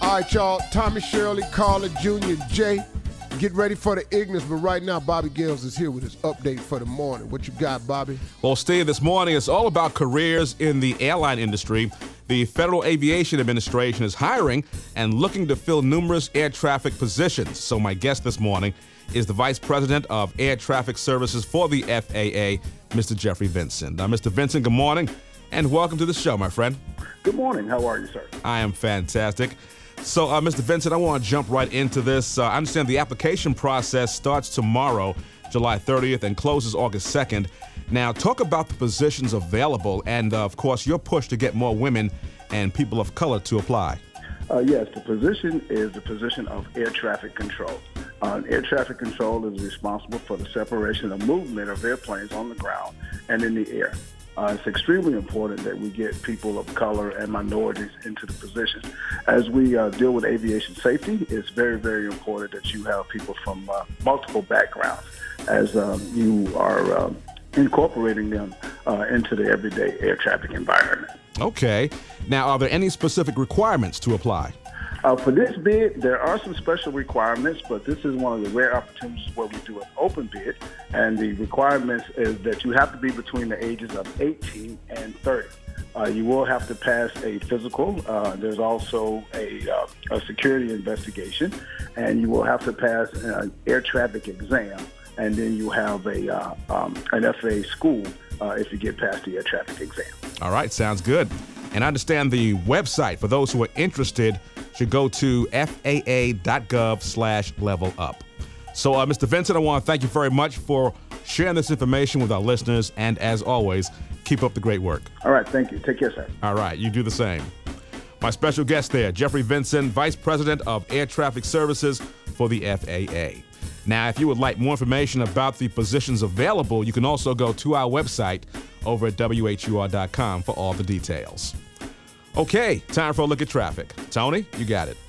All right, y'all. Tommy, Shirley, Carla, Junior, Jay. Get ready for the Ignis, but right now, Bobby Gales is here with his update for the morning. What you got, Bobby? Well, Steve, this morning it's all about careers in the airline industry. The Federal Aviation Administration is hiring and looking to fill numerous air traffic positions. So my guest this morning is the Vice President of Air Traffic Services for the FAA, Mr. Jeffrey Vinson. Now, Mr. Vinson, good morning, and welcome to the show, my friend. Good morning. How are you, sir? I am fantastic. So, Mr. Vinson, I want to jump right into this. I understand the application process starts tomorrow, July 30th, and closes August 2nd. Now, talk about the positions available and, of course, your push to get more women and people of color to apply. Yes, the position is the position of air traffic control. Air traffic control is responsible for the separation of movement of airplanes on the ground and in the air. It's extremely important that we get people of color and minorities into the position. As we deal with aviation safety, it's very, very important that you have people from multiple backgrounds as you are incorporating them into the everyday air traffic environment. Okay. Now, are there any specific requirements to apply? For this bid, there are some special requirements, but this is one of the rare opportunities where we do an open bid, and the requirements is that you have to be between the ages of 18 and 30. You will have to pass a physical. There's also a security investigation, and you will have to pass an air traffic exam, and then you have an FAA school if you get past the air traffic exam. All right, sounds good. And I understand the website for those who are interested should go to faa.gov/level up. So, Mr. Vinson, I want to thank you very much for sharing this information with our listeners. And as always, keep up the great work. All right. Thank you. Take care, sir. All right. You do the same. My special guest there, Jeffrey Vinson, Vice President of Air Traffic Services for the FAA. Now, if you would like more information about the positions available, you can also go to our website over at WHUR.com for all the details. Okay, time for a look at traffic. Tony, you got it.